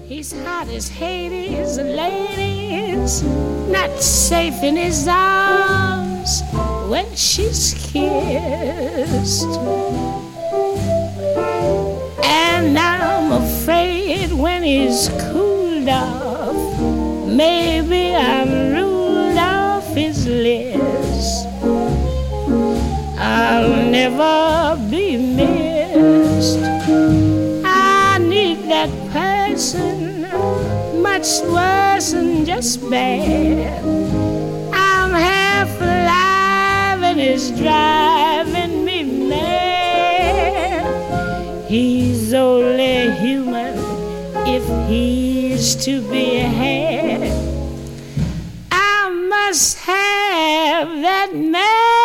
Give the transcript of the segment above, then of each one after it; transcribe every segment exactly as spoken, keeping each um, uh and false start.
He's hot as Hades, ladies, not safe in his arms when she's kissed. And I'm afraid when he's cooled off, maybe I'm ruled off his list. I'll never be missed. I need that person much worse than just bad. I'm half alive and it's driving me mad. He's only human if he's to be had. I must have that man.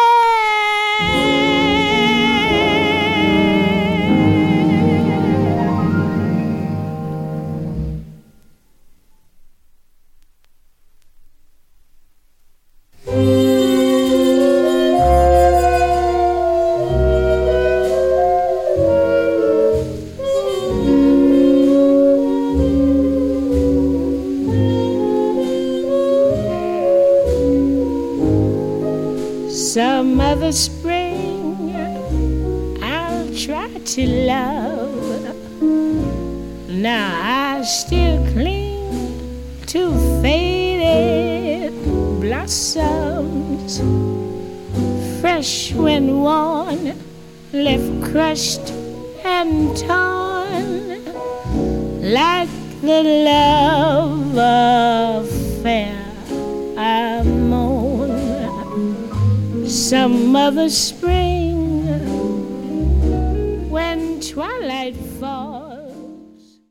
Some other spring I'll try to love. Now I still cling to faded blossoms, fresh when worn, left crushed and torn, like the love affair I mourn. Some other spring